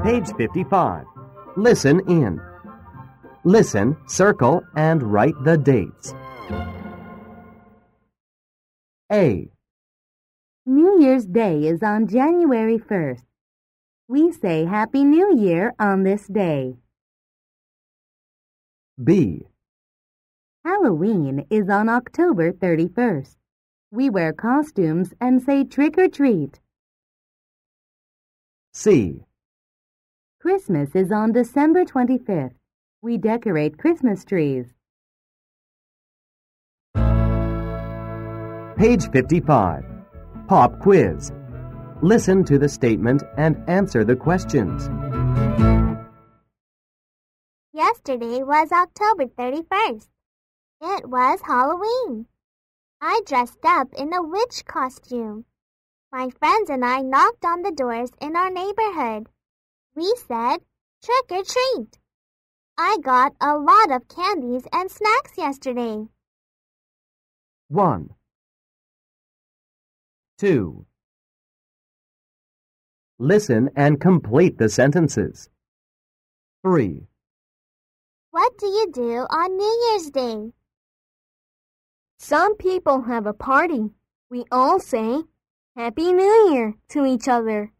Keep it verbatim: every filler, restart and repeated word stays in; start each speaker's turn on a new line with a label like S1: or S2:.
S1: Page fifty-five. Listen in. Listen, circle, and write the dates. A.
S2: New Year's Day is on January first. We say Happy New Year on this day.
S1: B.
S2: Halloween is on October thirty-first. We wear costumes and say trick or treat.
S1: C.
S2: Christmas is on December twenty-fifth. We decorate Christmas trees.
S1: Page fifty-five. Pop quiz. Listen to the statement and answer the questions.
S3: Yesterday was October thirty-first. It was Halloween. I dressed up in a witch costume. My friends and I knocked on the doors in our neighborhood. We said, trick or treat. I got a lot of candies and snacks yesterday.
S1: One. Two. Listen and complete the sentences. Three.
S3: What do you do on New Year's Day?
S4: Some people have a party. We all say Happy New Year to each other.